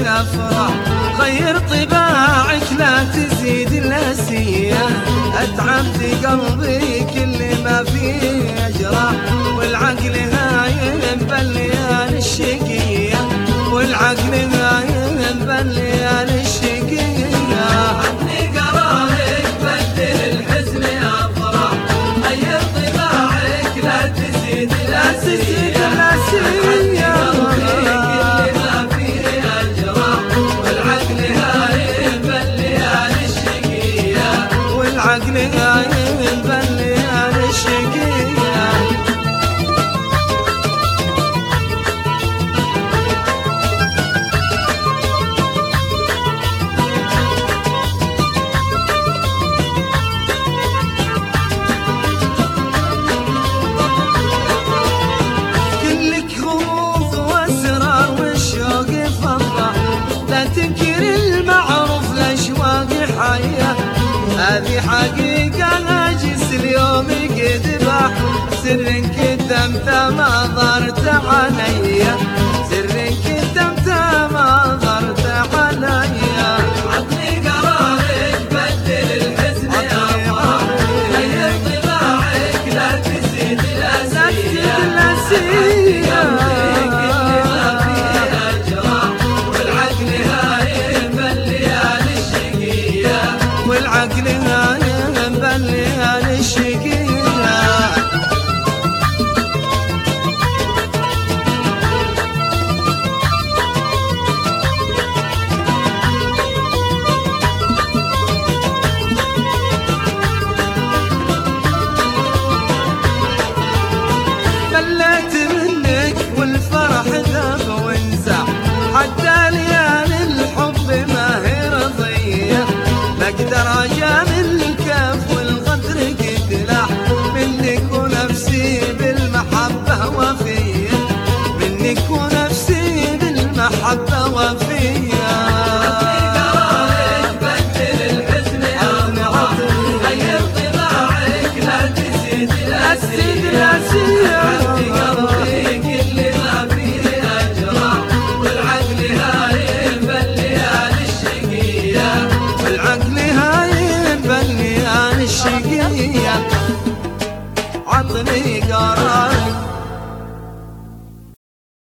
افرح. غير طباعك لا تزيد الاسيه، اتعبت قلبي كل ما فيه اجرح. والعقل هايم بالليالي الشقيه، والعقل هايم بالليالي الشقيه. عطني قرارك بدل الحزن افرح. غير طباعك لا تزيد الاسيه، العقل هايم بالليالي الشقيه. كلك غموض واسرار والشوق فرح. لا تنكر المعروف الاشواق حيه، هذه حقيقة ناجس اليوم يقدبح. سر كتمت ما ضرت عليا، سر كتمت ما ضرت عليا. عطني قرارك بدل الحزن افرح. غير طباعك لا تزيد الاسيه، والعقل هايم بالليالي الشقيه، والعقل هايم بالليالي الشقيه. مليت منك والفرح ذاب وانزع، حتى ليالي الحب ما هي رضيه. ما اقدر اجامل الكف والغدر قد لح، منك ونفسي بالمحبه وفيه، منك ونفسي بالمحبه وفيه. عطني قرار